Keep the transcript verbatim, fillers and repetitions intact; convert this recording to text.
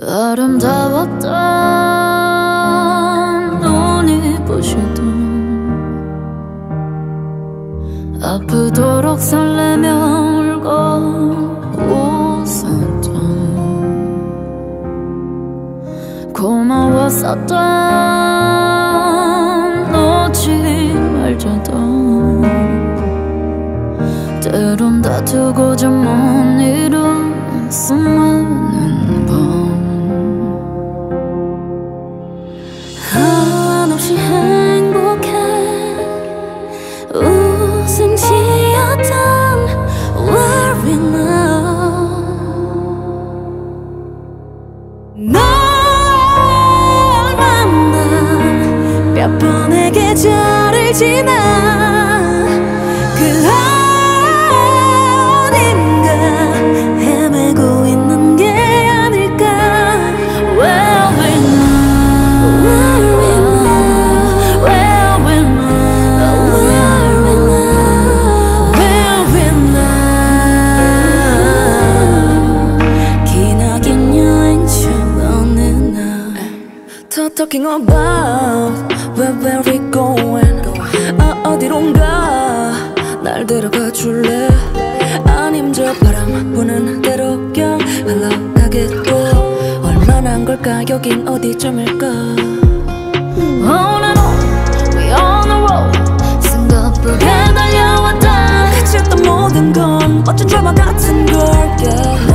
아름다웠던 눈이 부시던 아프도록 설레며 울고 웃었던 고마웠었던 놓지 말자던 때론 다투고자 못 이룬 수많은 밤 한없이 행복해 웃음 지었던 worry now 널 만나 몇 번의 계절을 지나 그 어딘가 헤매고 있는 게 아닐까 Where we know Where we know Where we know Where we know Where we know 기나긴 여행 중 어느 날 Talking about where, where we going 아, 어디론가 날 데려가 줄래 아님 저 바람 부는 대로 그냥 흘러가겠고 얼마나 한 걸까 여긴 어디쯤일까 On and on, we on the road 숨가쁘게 달려왔다 같이 했던 모든 건 멋진 드라마 같은 걸 yeah.